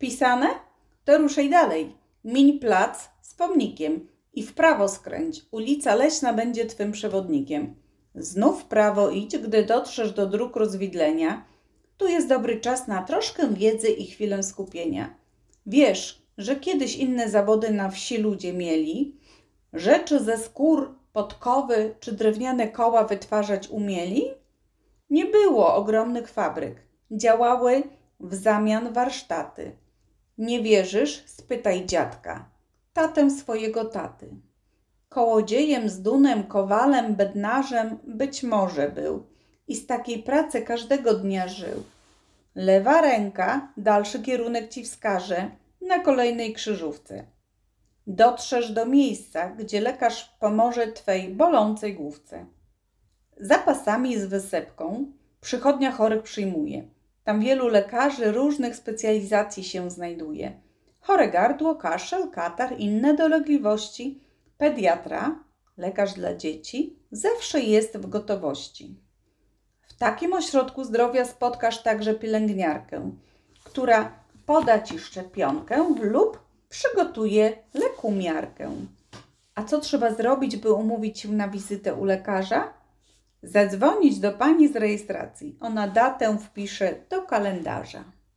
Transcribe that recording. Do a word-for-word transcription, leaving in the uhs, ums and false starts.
Wpisane? To ruszaj dalej. Miń plac z pomnikiem i w prawo skręć. Ulica Leśna będzie twym przewodnikiem. Znów w prawo idź, gdy dotrzesz do dróg rozwidlenia. Tu jest dobry czas na troszkę wiedzy i chwilę skupienia. Wiesz, że kiedyś inne zawody na wsi ludzie mieli, rzeczy ze skór, podkowy czy drewniane koła wytwarzać umieli? Nie było ogromnych fabryk. Działały w zamian warsztaty. Nie wierzysz? Spytaj dziadka, tatę swojego taty. Kołodziejem, zdunem, kowalem, bednarzem być może był i z takiej pracy każdego dnia żył. Lewa ręka dalszy kierunek ci wskaże na kolejnej krzyżówce. Dotrzesz do miejsca, gdzie lekarz pomoże twej bolącej główce. Za pasami z wysepką przychodnia chorych przyjmuje. Tam wielu lekarzy różnych specjalizacji się znajduje. Chore gardło, kaszel, katar, inne dolegliwości. Pediatra, lekarz dla dzieci, zawsze jest w gotowości. W takim ośrodku zdrowia spotkasz także pielęgniarkę, która poda ci szczepionkę lub przygotuje lekumiarkę. A co trzeba zrobić, by umówić się na wizytę u lekarza? Zadzwonić do pani z rejestracji. Ona datę wpisze do kalendarza.